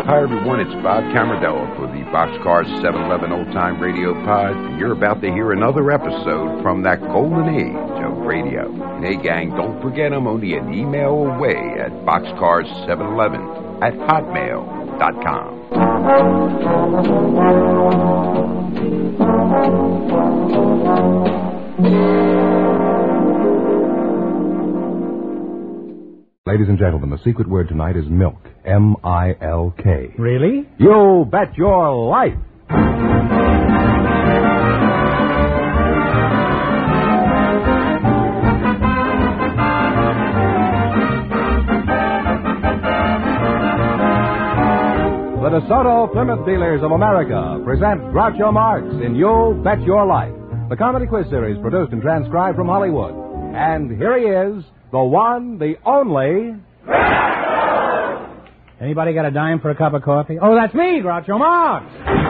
Hi, everyone. It's Bob Camarillo for the Boxcar 711 Old Time Radio Pod. And you're about to hear another episode from that golden age of radio. And hey, gang, don't forget I'm only an email away at boxcar711@hotmail.com. Ladies and gentlemen, the secret word tonight is milk. M-I-L-K. Really? You bet your life! The DeSoto Plymouth Dealers of America present Groucho Marx in You Bet Your Life, the comedy quiz series produced and transcribed from Hollywood. And here he is, the one, the only... Anybody got a dime for a cup of coffee? Oh, that's me, Groucho Marx.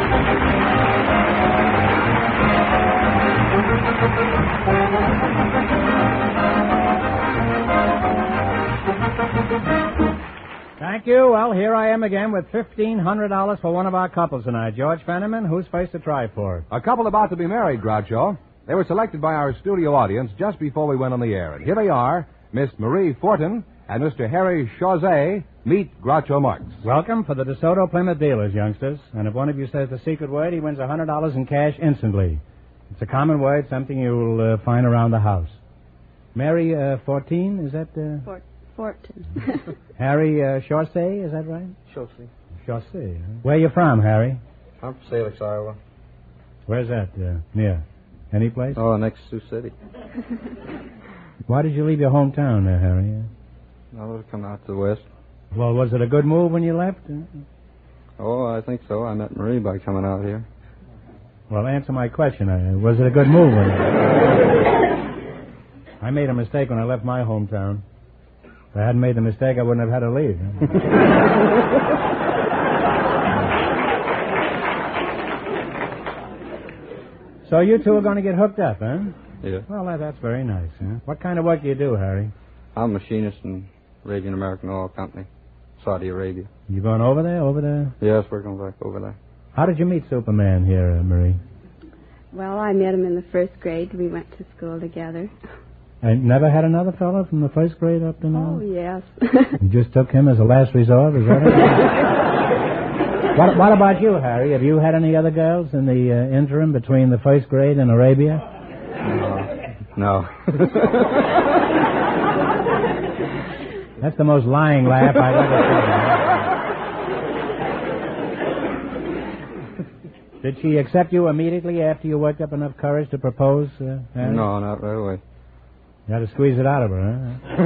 Thank you. Well, here I am again with $1,500 for one of our couples tonight. George Fenneman, who's first to try for it? A couple about to be married, Groucho. They were selected by our studio audience just before we went on the air. And here they are, Miss Marie Fortin and Mr. Harry Chauzet. Meet Groucho Marx. Welcome for the DeSoto Plymouth Dealers, youngsters. And if one of you says the secret word, he wins $100 in cash instantly. It's a common word, something you'll find around the house. Mary 14, is that... Fortin. Harry Chauzet, is that right? Chauncey. Chauzet. Huh? Where you from, Harry? I'm from Salix, Iowa. Where's that? Near? Any place? Oh, next Sioux City. Why did you leave your hometown there, Harry? I would have come out to the west. Well, was it a good move when you left? Oh, I think so. I met Marie by coming out here. Well, answer my question. Was it a good move when you I made a mistake when I left my hometown. If I hadn't made the mistake, I wouldn't have had to leave. So you two are going to get hooked up, huh? Yeah. Well, that's very nice, huh? What kind of work do you do, Harry? I'm a machinist in Arabian American Oil Company, Saudi Arabia. You going over there? Yes, we're going back over there. How did you meet Superman here, Marie? Well, I met him in the first grade. We went to school together. I never had another fellow from the first grade up to now? Oh, yes. You just took him as a last resort, is that it? What about you, Harry? Have you had any other girls in the interim between the first grade and Arabia? No. That's the most lying laugh I've ever seen. Did she accept you immediately after you worked up enough courage to propose, Harry? No, not right away. You had to squeeze it out of her, huh?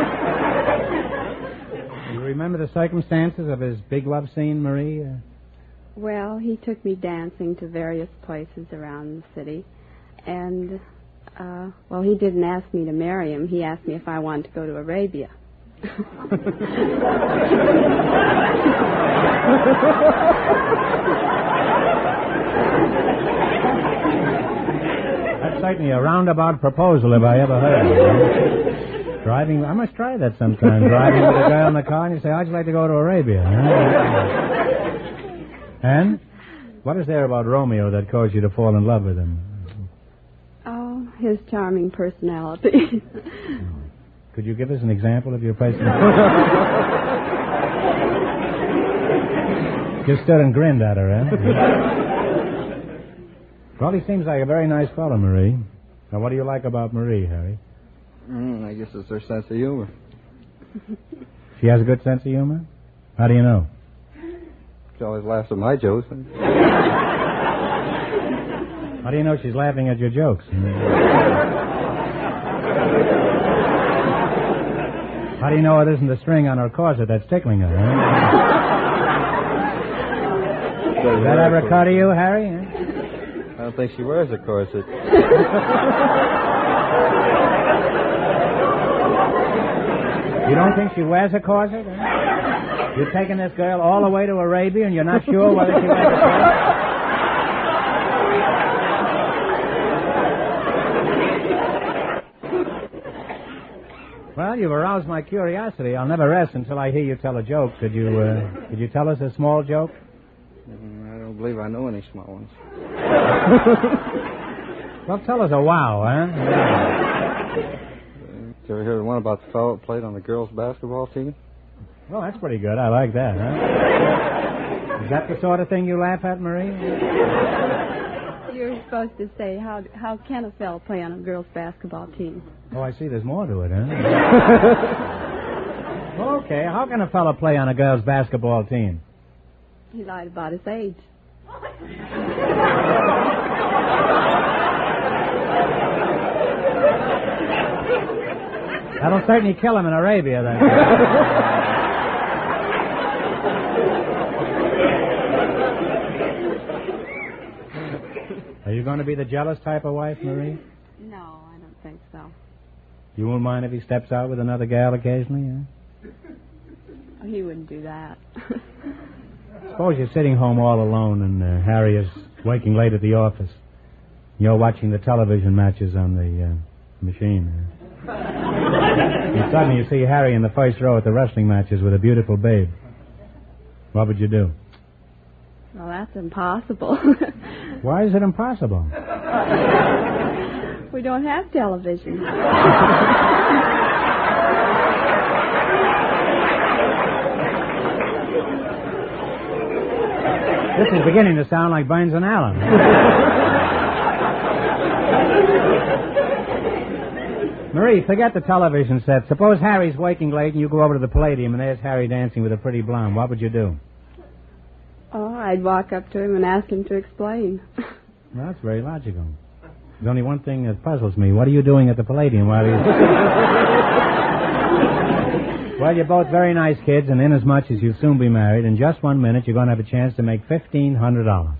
You remember the circumstances of his big love scene, Marie? Well, he took me dancing to various places around the city. And, well, he didn't ask me to marry him. He asked me if I wanted to go to Arabia. That's certainly a roundabout proposal if I ever heard it. Driving, I must try that sometime. Driving with a girl in the car and you say, how'd you like to go to Arabia? And? What is there about Romeo that caused you to fall in love with him? Oh, his charming personality. Could you give us an example of your personality? Just stood and grinned at her, eh? Well, he seems like a very nice fellow, Marie. Now, what do you like about Marie, Harry? I guess it's her sense of humor. She has a good sense of humor? How do you know? She always laughs at my jokes. How do you know she's laughing at your jokes? How do you know it isn't the string on her corset that's tickling her, huh? Does that ever occur to you, Harry? Huh? I don't think she wears a corset. You don't think she wears a corset? Huh? You're taking this girl all the way to Arabia and you're not sure whether she wears a corset? Well, you've aroused my curiosity. I'll never rest until I hear you tell a joke. Could you tell us a small joke? I don't believe I know any small ones. Well, tell us a wow, huh? Did you ever hear the one about the fellow that played on the girls' basketball team? Well, that's pretty good. I like that, huh? Is that the sort of thing you laugh at, Marie? You're supposed to say, how can a fellow play on a girls' basketball team? Oh, I see. There's more to it, huh? Okay, how can a fellow play on a girls' basketball team? He lied about his age. That'll certainly kill him in Arabia, then. Are you going to be the jealous type of wife, Marie? No, I don't think so. You won't mind if he steps out with another gal occasionally, huh? Oh, he wouldn't do that. Suppose you're sitting home all alone and Harry is waking late at the office. You're watching the television matches on the machine. And suddenly you see Harry in the first row at the wrestling matches with a beautiful babe. What would you do? Well, that's impossible. Why is it impossible? We don't have television. This is beginning to sound like Burns and Allen. Marie, forget the television set. Suppose Harry's waking late and you go over to the Palladium and there's Harry dancing with a pretty blonde. What would you do? Oh, I'd walk up to him and ask him to explain. Well, that's very logical. There's only one thing that puzzles me. What are you doing at the Palladium while he's... Well, you're both very nice kids, and inasmuch as you'll soon be married, in just 1 minute you're going to have a chance to make $1,500.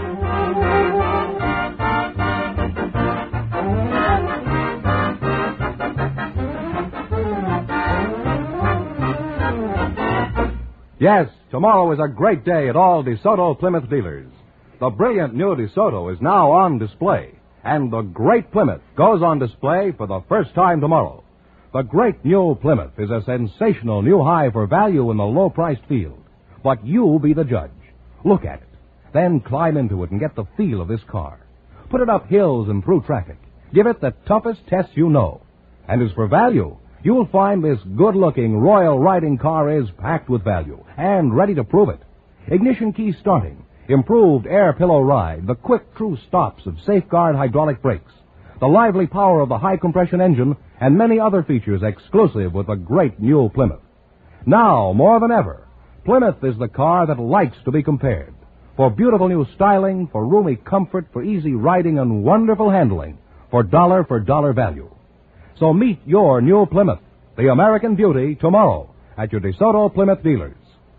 Yes, tomorrow is a great day at all DeSoto Plymouth dealers. The brilliant new DeSoto is now on display, and the great Plymouth goes on display for the first time tomorrow. The great new Plymouth is a sensational new high for value in the low-priced field. But you be the judge. Look at it. Then climb into it and get the feel of this car. Put it up hills and through traffic. Give it the toughest test you know. And as for value, you'll find this good-looking royal riding car is packed with value and ready to prove it. Ignition key starting, improved air pillow ride, the quick true stops of Safeguard hydraulic brakes, the lively power of the high-compression engine, and many other features exclusive with the great new Plymouth. Now, more than ever, Plymouth is the car that likes to be compared. For beautiful new styling, for roomy comfort, for easy riding and wonderful handling, for dollar value. So meet your new Plymouth, the American beauty, tomorrow at your DeSoto Plymouth dealers.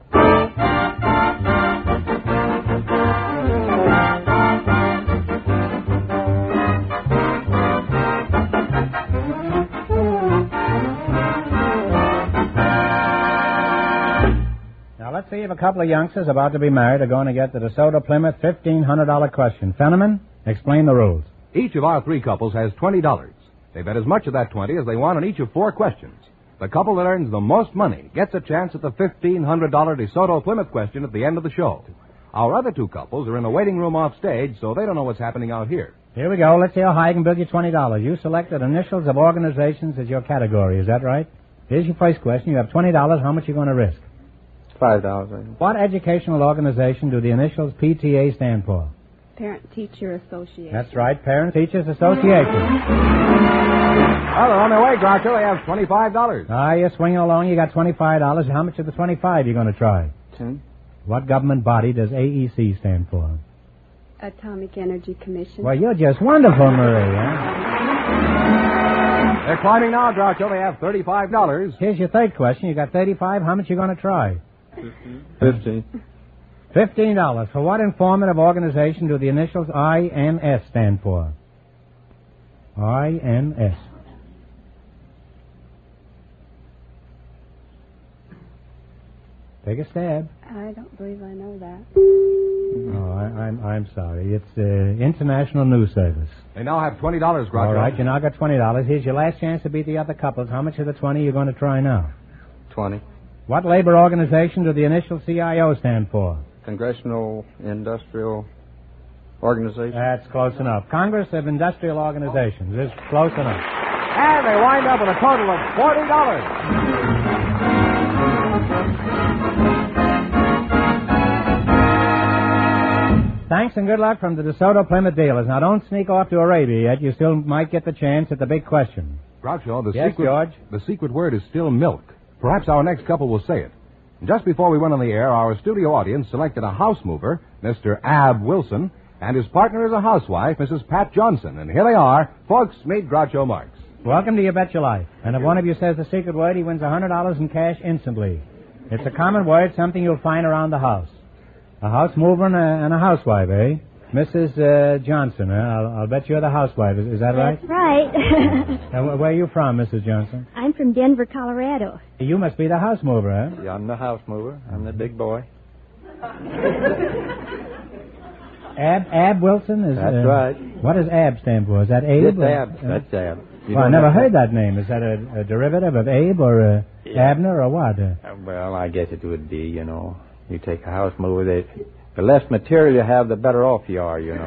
Let's see if a couple of youngsters about to be married are going to get the DeSoto Plymouth $1,500 question. Fenneman, explain the rules. Each of our three couples has $20. They bet as much of that 20 as they want on each of 4 questions. The couple that earns the most money gets a chance at the $1,500 DeSoto Plymouth question at the end of the show. Our other 2 couples are in a waiting room off stage, so they don't know what's happening out here. Here we go. Let's see how high I can build you $20. You selected initials of organizations as your category. Is that right? Here's your first question. You have $20. How much are you going to risk? $5. What educational organization do the initials PTA stand for? Parent-Teacher Association. That's right, Parent Teachers Association. Well, they're on their way, Groucho. They have $25. You're swinging along. You got $25. How much of the 25 are you going to try? 10. What government body does AEC stand for? Atomic Energy Commission. Well, you're just wonderful, Marie. Huh? They're climbing now, Groucho. They have $35. Here's your third question. You got 35. How much are you going to try? 15. $15. For what informative organization do the initials INS stand for? INS. Take a stab. I don't believe I know that. Oh, I'm sorry. It's International News Service. They now have $20, Groucho. All right, you now got $20. Here's your last chance to beat the other couples. How much of the 20 are you going to try now? 20. What labor organization do the initial CIO stand for? Congressional Industrial Organization. That's close enough. Congress of Industrial Organizations is close enough. And they wind up with a total of $40. Thanks and good luck from the DeSoto Plymouth dealers. Now, don't sneak off to Arabia yet. You still might get the chance at the big question. Groucho, Yes, George? the secret word is still milk. Perhaps our next couple will say it. Just before we went on the air, our studio audience selected a house mover, Mr. Ab Wilson, and his partner is a housewife, Mrs. Pat Johnson. And here they are. Folks, meet Groucho Marx. Welcome to You Bet Your Life. And if one of you says the secret word, he wins $100 in cash instantly. It's a common word, something you'll find around the house. A house mover and a housewife, eh? Mrs. Johnson, I'll bet you're the housewife. Is that right? That's right. Where are you from, Mrs. Johnson? I'm from Denver, Colorado. You must be the house mover, eh? Yeah, I'm the house mover. I'm the big boy. Ab Wilson? That's right. What does Ab stand for? Is that Abe? It's Ab. That's Ab. Well, I never heard that name. Is that a derivative of Abe or Abner or what? Well, I guess it would be, you know. You take a house mover, the less material you have, the better off you are, you know.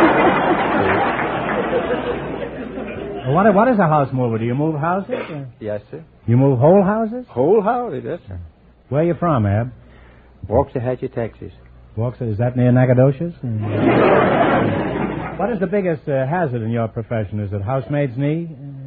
What is a house mover? Do you move houses? Yes, sir. You move whole houses? Whole houses, yes, sir. Where are you from, Ab? Waxahachie, Texas. Is that near Nacogdoches? What is the biggest hazard in your profession? Is it housemaid's knee?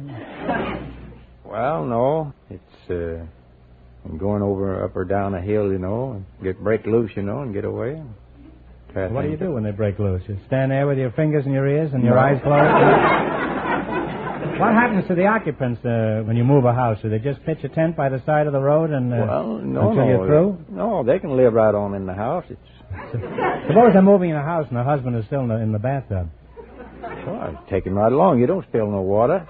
Well, no. It's going up or down a hill, you know, and break loose, you know, and get away. What do you do when they break loose? You stand there with your fingers in your ears and your eyes closed? What happens to the occupants when you move a house? Do they just pitch a tent by the side of the road and until you're through? No, they can live right on in the house. Suppose they're moving in a house and the husband is still in the bathtub. Well, take him right along. You don't spill no water.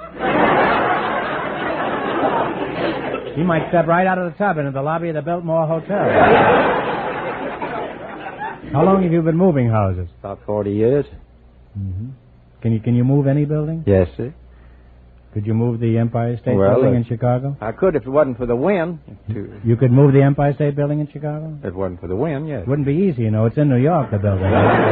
He might step right out of the tub into the lobby of the Biltmore Hotel. How long have you been moving houses? About 40 years. Mm-hmm. Can you move any building? Yes, sir. Could you move the Empire State Building in Chicago? I could if it wasn't for the wind. You could move the Empire State Building in Chicago? If it wasn't for the wind, yes. It wouldn't be easy, you know. It's in New York, the building. It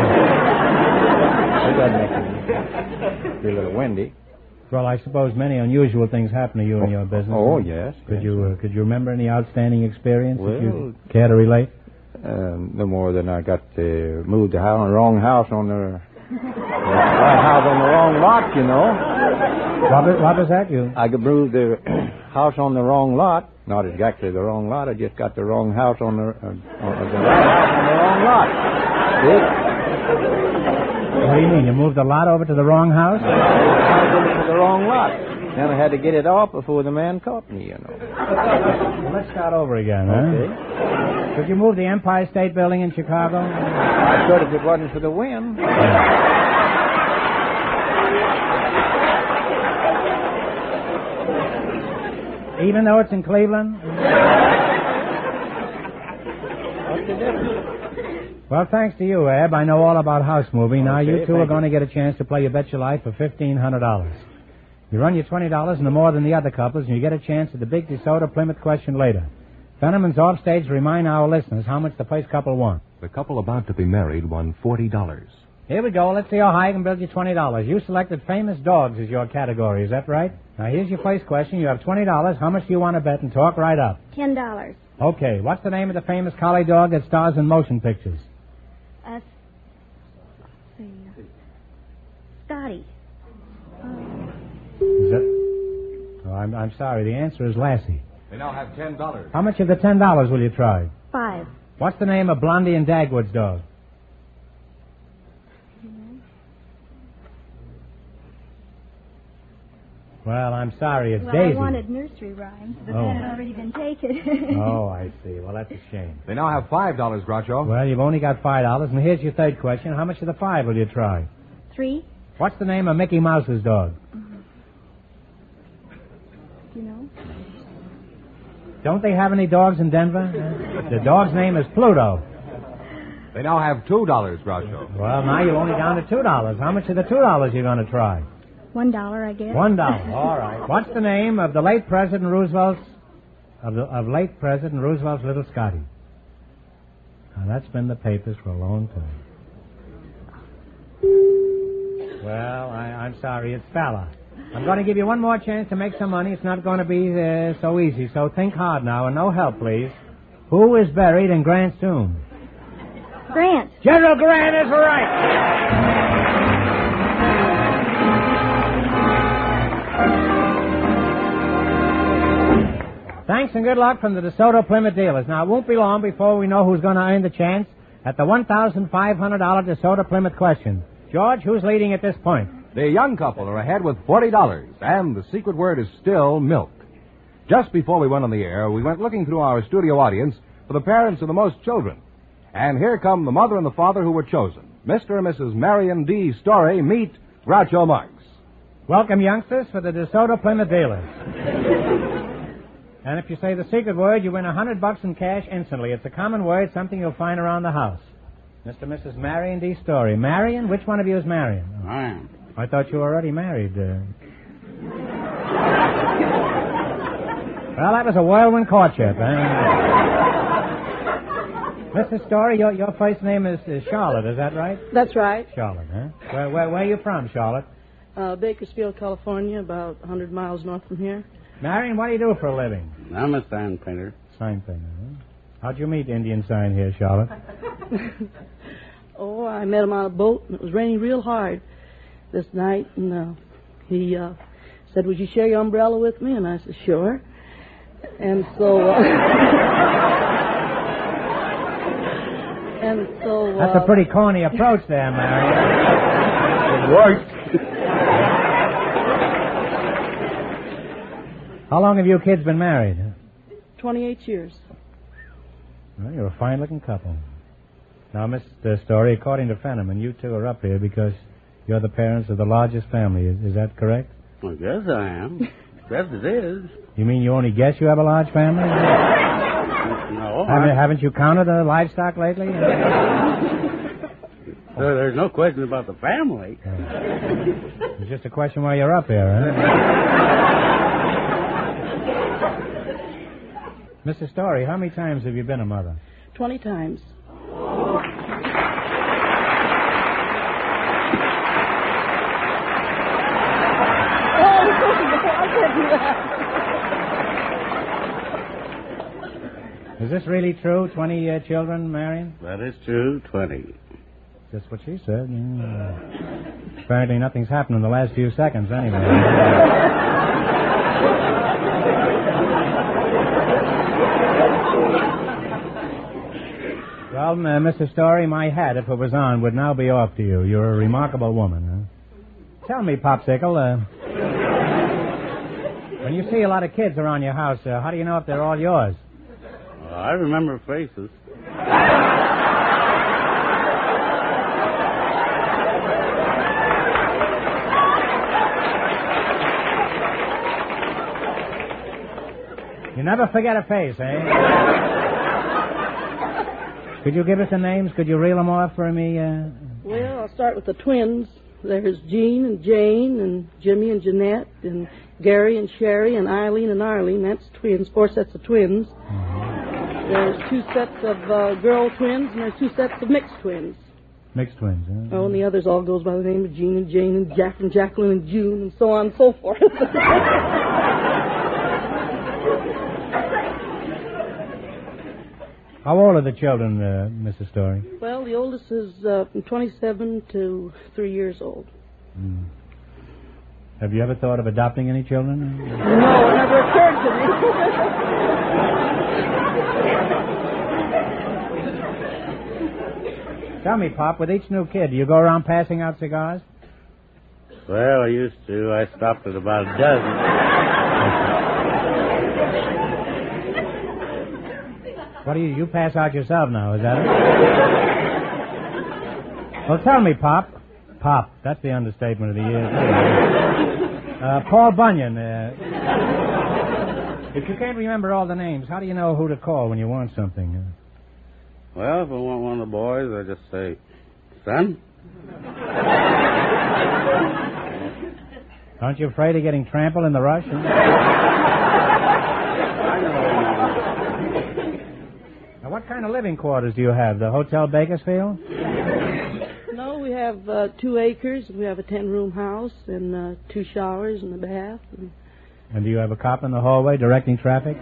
doesn't make it be a little windy. Well, I suppose many unusual things happen to you in your business. Oh, yes. Could you remember any outstanding experience that you Well, care to relate? No more than I got to move the wrong house on the right house on the wrong lot, you know. What was that, you? I could move the house on the wrong lot. Not exactly the wrong lot. I just got the wrong house on the right house on the wrong lot. What do you mean? You moved the lot over to the wrong house? To the wrong lot. Then I had to get it off before the man caught me, you know. Well, let's start over again, huh? Okay. Could you move the Empire State Building in Chicago? I could if it wasn't for the wind. Even though it's in Cleveland? What's the difference? Well, thanks to you, Ab, I know all about house moving. Now, you two are going to get a chance to play You Bet Your Life for $1,500. You run your $20 no more than the other couples, and you get a chance at the big DeSoto Plymouth question later. Fenneman's off stage to remind our listeners how much the first couple won. The couple about to be married won $40. Here we go. Let's see how high I can build you $20. You selected famous dogs as your category. Is that right? Now, here's your first question. You have $20. How much do you want to bet? And talk right up. $10. Okay. What's the name of the famous collie dog that stars in motion pictures? Scotty. Is that... Oh, I'm sorry. The answer is Lassie. They now have $10. How much of the $10 will you try? 5. What's the name of Blondie and Dagwood's dog? Well, I'm sorry. It's Daisy. I wanted nursery rhymes, but that had already been taken. Oh, I see. Well, that's a shame. They now have $5, Groucho. Well, you've only got $5, and here's your third question. How much of the 5 will you try? 3. What's the name of Mickey Mouse's dog? You know? Don't they have any dogs in Denver? The dog's name is Pluto. They now have $2, Groucho. Well, now you're only down to $2. How much of the $2 you going to try? $1, I guess. $1. All right. What's the name of the late President Roosevelt's late President Roosevelt's little Scotty? Now, that's been in the papers for a long time. Well, I'm sorry, it's Fella. I'm going to give you one more chance to make some money. It's not going to be so easy, so think hard now, and no help, please. Who is buried in Grant's tomb? Grant. General Grant is right. Thanks and good luck from the DeSoto Plymouth dealers. Now, it won't be long before we know who's going to earn the chance at the $1,500 DeSoto Plymouth question. George, who's leading at this point? The young couple are ahead with $40, and the secret word is still milk. Just before we went on the air, we went looking through our studio audience for the parents of the most children. And here come the mother and the father who were chosen. Mr. and Mrs. Marion D. Story meet Groucho Marx. Welcome, youngsters, for the DeSoto Plymouth dealers. And if you say the secret word, you win $100 in cash instantly. It's a common word, something you'll find around the house. Mr. and Mrs. Marion D. Story. Marion? Which one of you is Marion? Oh. I am. I thought you were already married. Well, that was a whirlwind courtship, Mrs. Story, your first name is Charlotte, is that right? That's right. Charlotte, huh? Where are you from, Charlotte? Bakersfield, California, about 100 miles north from here. Marion, what do you do for a living? I'm a sign painter. Sign painter, huh? How'd you meet Indian Sign here, Charlotte? Oh, I met him on a boat, and it was raining real hard this night, and he said, would you share your umbrella with me? And I said, sure. And so... That's a pretty corny approach there, Marion. It worked. How long have you kids been married? 28 years. Well, you're a fine-looking couple. Now, Mr. Story, according to Fenneman, you two are up here because you're the parents of the largest family. Is that correct? I guess I am. Yes, it is. You mean you only guess you have a large family? No. Haven't you counted the livestock lately? There's no question about the family. It's just a question why you're up here, huh? Mrs. Story, how many times have you been a mother? 20 times. Is this really true? 20 children, Marion? That is true, 20. That's what she said. Yeah. Apparently nothing's happened in the last few seconds, anyway. Well, Mrs. Story, my hat, if it was on, would now be off to you. You're a remarkable woman, huh? Tell me, Popsicle, when you see a lot of kids around your house, how do you know if they're all yours? I remember faces. You never forget a face, eh? Could you give us the names? Could you reel them off for me? Well, I'll start with the twins. There's Jean and Jane and Jimmy and Jeanette and Gary and Sherry and Eileen and Arlene. That's twins, 4 sets of twins. There's 2 sets of girl twins, and there's 2 sets of mixed twins. Mixed twins, huh? Oh, and the others all goes by the name of Jean and Jane and Jack and Jacqueline and June and so on and so forth. How old are the children, Mrs. Story? Well, the oldest is from 27 to 3 years old. Mm. Have you ever thought of adopting any children? No, it never occurred to me. Tell me, Pop, with each new kid, do you go around passing out cigars? Well, I used to. I stopped at about a dozen. What do you pass out yourself now, is that it? Well, tell me, Pop. Pop, that's the understatement of the year. Paul Bunyan, if you can't remember all the names, how do you know who to call when you want something? Well, if I want one of the boys, I just say, son. Aren't you afraid of getting trampled in the rush? Now, what kind of living quarters do you have? The Hotel Bakersfield? No, we have 2 acres. We have a 10-room house and 2 showers and a bath. And do you have a cop in the hallway directing traffic?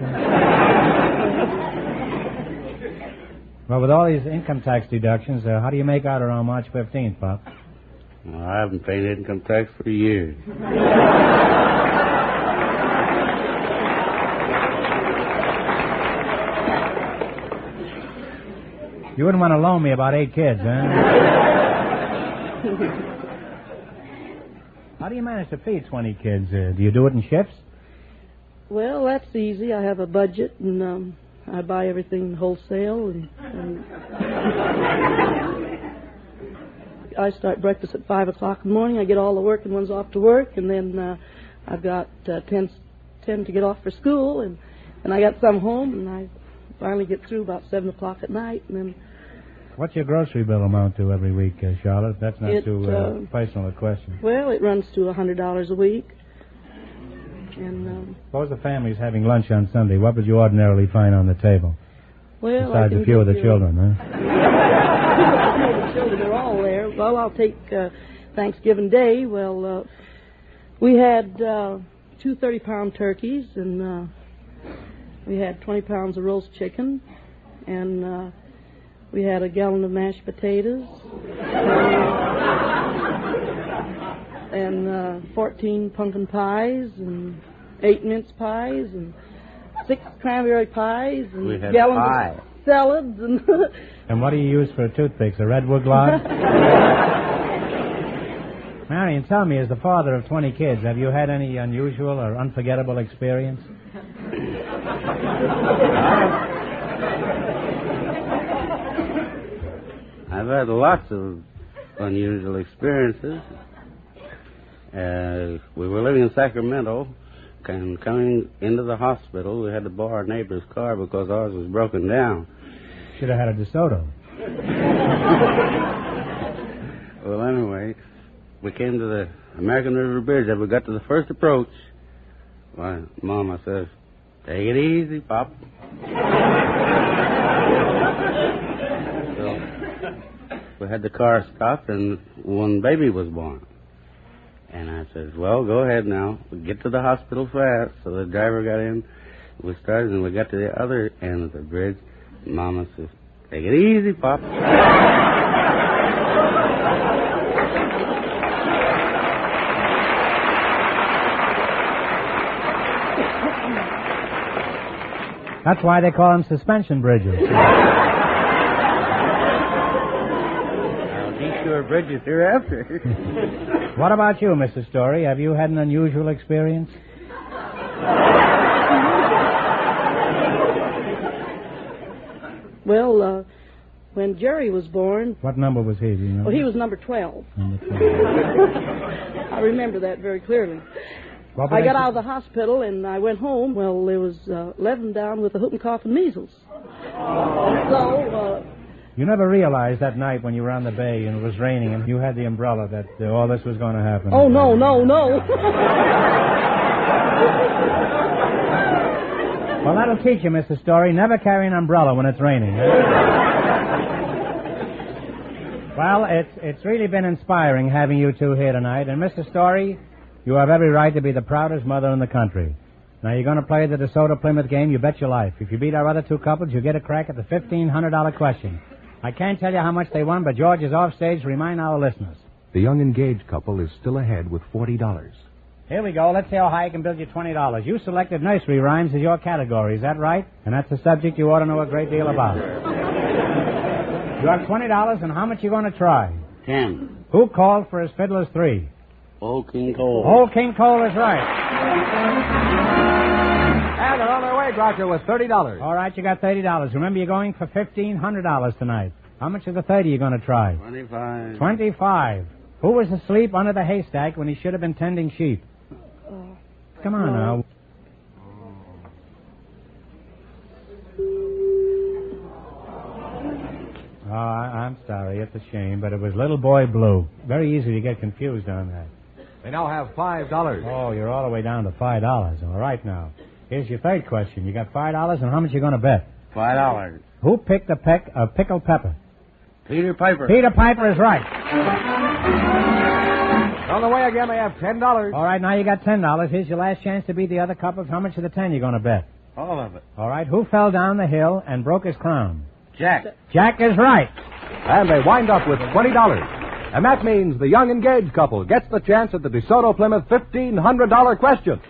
Well, with all these income tax deductions, how do you make out around March 15th, Pop? Well, I haven't paid income tax for years. You wouldn't want to loan me about 8 kids, huh? How do you manage to feed 20 kids? Do you do it in shifts? Well, that's easy. I have a budget, and I buy everything wholesale, and I start breakfast at 5 o'clock in the morning. I get all the working ones off to work, and then I've got 10 to get off for school, and I got some home, and I finally get through about 7 o'clock at night, and then... What's your grocery bill amount to every week, Charlotte? That's not too personal a question. Well, it runs to $100 a week. And suppose the family's having lunch on Sunday. What would you ordinarily find on the table? Well, besides a few of the children, huh? The children are all there. Well, I'll take Thanksgiving Day. Well, we had 2 30-pound turkeys, and we had 20 pounds of roast chicken, and we had a gallon of mashed potatoes, and 14 pumpkin pies, and 8 mince pies, and 6 cranberry pies, and gallons of salads. And what do you use for toothpicks, a redwood log? Marion, tell me, as the father of 20 kids, have you had any unusual or unforgettable experience? I've had lots of unusual experiences. We were living in Sacramento, and coming into the hospital, we had to borrow our neighbor's car because ours was broken down. Should have had a DeSoto. Well, anyway, we came to the American River Bridge. As we got to the first approach, my Mama says, "Take it easy, Pop." So we had the car stopped, and one baby was born. And I said, "Well, go ahead now. We get to the hospital fast." So the driver got in. We started, and we got to the other end of the bridge. Mama says, "Take it easy, Pop." That's why they call them suspension bridges. Detour bridges hereafter. What about you, Mrs. Story? Have you had an unusual experience? Well, when Jerry was born... What number was he, do you know? Well, he was number 12. Number 12. I remember that very clearly. I got out of the hospital and I went home. Well, there was 11 down with the whooping cough and measles. So... You never realized that night when you were on the bay and it was raining and you had the umbrella that all this was going to happen. Oh, no. Well, that'll teach you, Mrs. Story. Never carry an umbrella when it's raining. Well, it's really been inspiring having you two here tonight. And, Mrs. Story, you have every right to be the proudest mother in the country. Now, you're going to play the DeSoto Plymouth game, you bet your life. If you beat our other two couples, you get a crack at the $1,500 question. I can't tell you how much they won, but George is off stage to remind our listeners. The young engaged couple is still ahead with $40. Here we go. Let's see how high I can build you $20. You selected nursery rhymes as your category. Is that right? And that's a subject you ought to know a great deal about. You have $20, and how much you going to try? 10. Who called for his fiddler's 3? Old King Cole. Old King Cole is right. And they're on their way, Groucho, with $30. All right, you got $30. Remember, you're going for $1,500 tonight. How much of the 30 are you going to try? 25. 25. Who was asleep under the haystack when he should have been tending sheep? Come on now. Oh, I'm sorry. It's a shame, but it was Little Boy Blue. Very easy to get confused on that. They now have $5. Oh, you're all the way down to $5. All right, now. Here's your third question. You got $5, and how much you going to bet? $5. Who picked a peck of pickled pepper? Peter Piper. Peter Piper is right. On the way again, they have $10. All right, now you got $10. Here's your last chance to beat the other couples. How much of the 10 you going to bet? All of it. All right, who fell down the hill and broke his crown? Jack. Jack is right. And they wind up with $20. And that means the young engaged couple gets the chance at the DeSoto Plymouth $1,500 question.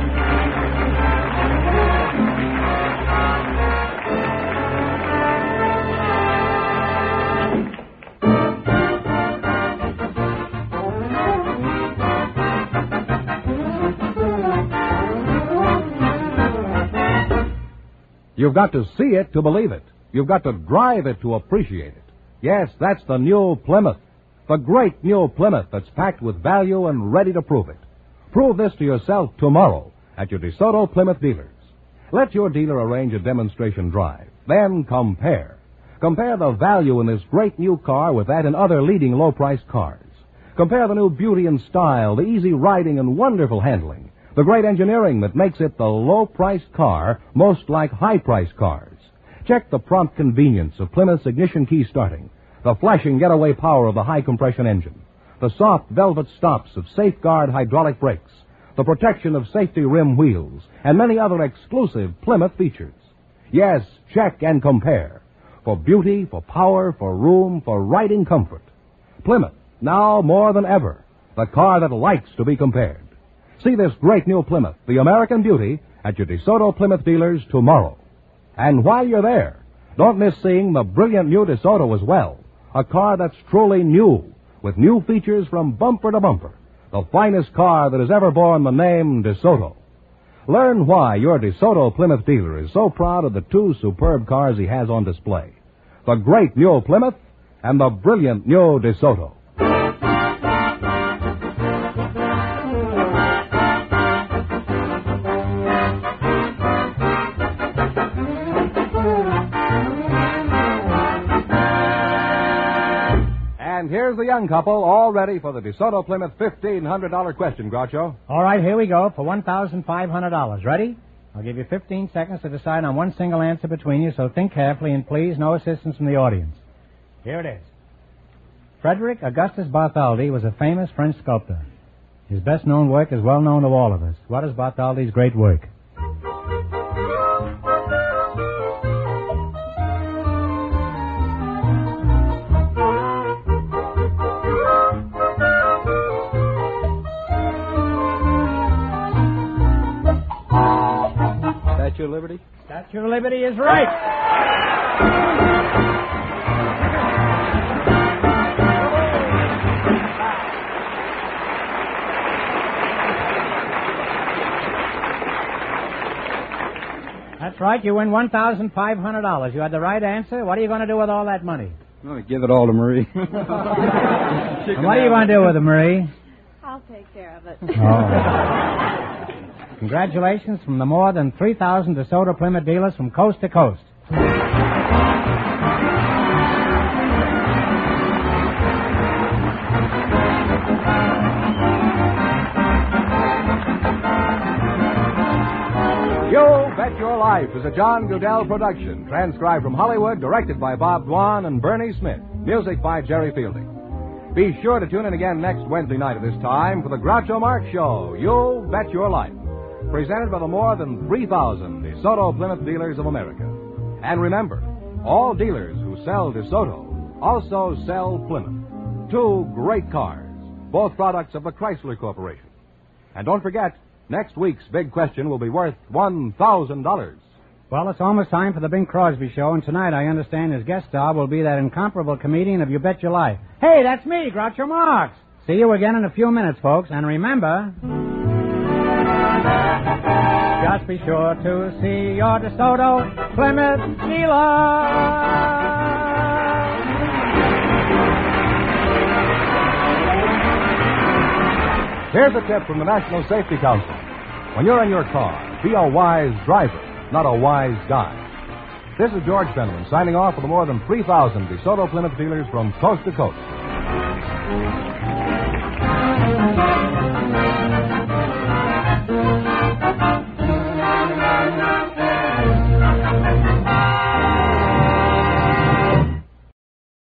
You've got to see it to believe it. You've got to drive it to appreciate it. Yes, that's the new Plymouth. The great new Plymouth that's packed with value and ready to prove it. Prove this to yourself tomorrow at your DeSoto Plymouth dealers. Let your dealer arrange a demonstration drive. Then compare. Compare the value in this great new car with that in other leading low-priced cars. Compare the new beauty and style, the easy riding and wonderful handling, the great engineering that makes it the low-priced car most like high-priced cars. Check the prompt convenience of Plymouth's ignition key starting, the flashing getaway power of the high-compression engine, the soft velvet stops of Safeguard hydraulic brakes, the protection of safety rim wheels, and many other exclusive Plymouth features. Yes, check and compare. For beauty, for power, for room, for riding comfort. Plymouth, now more than ever, the car that likes to be compared. See this great new Plymouth, the American beauty, at your DeSoto Plymouth dealers tomorrow. And while you're there, don't miss seeing the brilliant new DeSoto as well. A car that's truly new, with new features from bumper to bumper. The finest car that has ever borne the name DeSoto. Learn why your DeSoto Plymouth dealer is so proud of the two superb cars he has on display. The great new Plymouth and the brilliant new DeSoto. And here's the young couple all ready for the DeSoto Plymouth $1,500 question, Groucho. All right, here we go for $1,500. Ready? I'll give you 15 seconds to decide on one single answer between you, so think carefully and please, no assistance from the audience. Here it is. Frederick Augustus Bartholdi was a famous French sculptor. His best-known work is well known to all of us. What is Bartholdi's great work? Statue of Liberty? Statue of Liberty is right. That's right. You win $1,500. You had the right answer. What are you going to do with all that money? I'm going to give it all to Marie. And what are you going to do with it, Marie? I'll take care of it. Oh. Congratulations from the more than 3,000 DeSoto Plymouth dealers from coast to coast. You Bet Your Life is a John Goodell production, transcribed from Hollywood, directed by Bob Dwan and Bernie Smith, music by Jerry Fielding. Be sure to tune in again next Wednesday night at this time for the Groucho Marx Show, You Bet Your Life, presented by the more than 3,000 DeSoto Plymouth dealers of America. And remember, all dealers who sell DeSoto also sell Plymouth. Two great cars, both products of the Chrysler Corporation. And don't forget, next week's big question will be worth $1,000. Well, it's almost time for the Bing Crosby Show, and tonight I understand his guest star will be that incomparable comedian of You Bet Your Life. Hey, that's me, Groucho Marx. See you again in a few minutes, folks, and remember, just be sure to see your DeSoto Plymouth dealer. Here's a tip from the National Safety Council. When you're in your car, be a wise driver, not a wise guy. This is George Fenneman signing off for the more than 3,000 DeSoto Plymouth dealers from coast to coast.